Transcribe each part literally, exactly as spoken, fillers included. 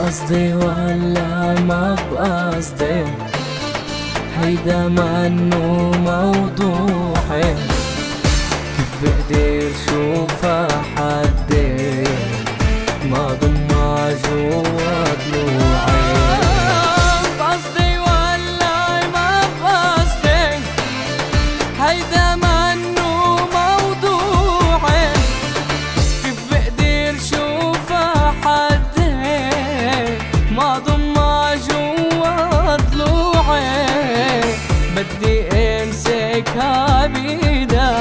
بقصدي ولا ما بقصدي، هيدا منو موضوعي. كيف بقدر شوفها حدي ما ضمها جوا ضلوعي. بقصدي ولا ما بقصدي، هيدا منو موضوعي. كيف بقدر شوفها حدي ما ضمها جوا ضلوعي. بدي امسكها بيدا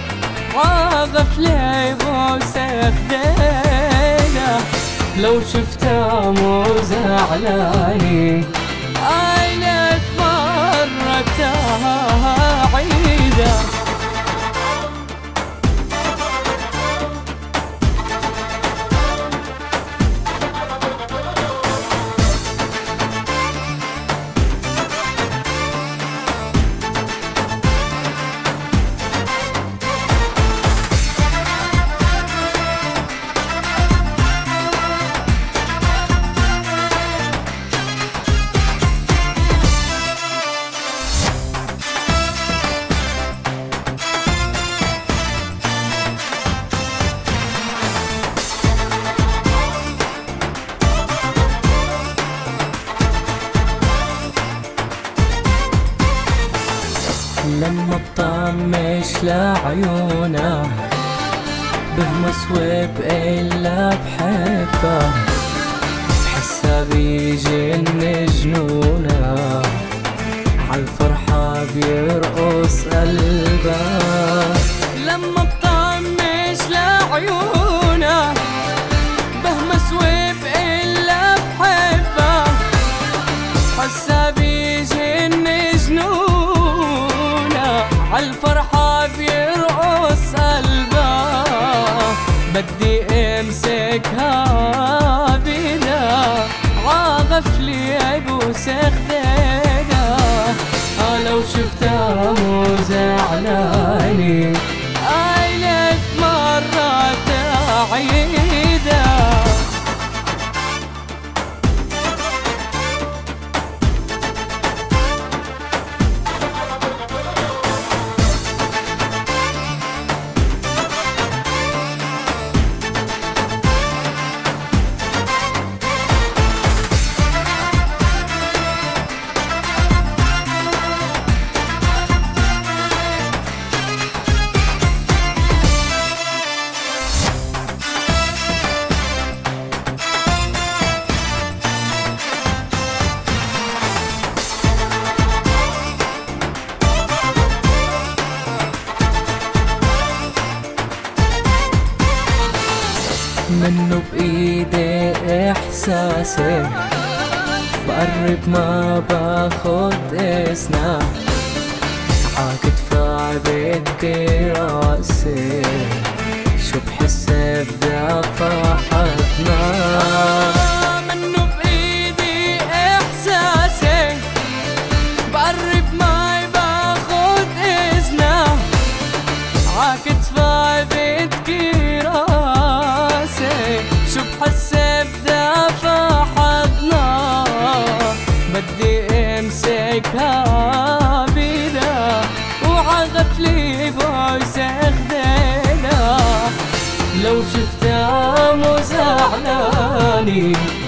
عغفلي بوسخ دينا، لو شفتها مو زعلاني ألف مرة عيدا. لما بطمش لعيونا بهمس وبقلها بحبها، بحسها بيجن جنونا عالفرحة بيرقص قلبها. لما بطمش لعيونا بهمس وبقلها بحبها، بحسها بيجن جنونا عالفرحة بيرقص قلبها. بدي امسكها بيدا عغفلي بوسخ ديدا، لو شفتها مو زعلاني ألف مرة عيدا. منو بإيدي إحساسي، بقرب ما باخد إسنا عاكتفها بدي راسي. شو بحس بدفع حدنا. منو بإيدي إحساسي، بقرب ما باخد إذنا عاكتفها بدي راسي. شو بحس بدفع حدنا، بدي امسكها بيدا وعغفلي بوسخ دينا، لو شفتها مو زعلاني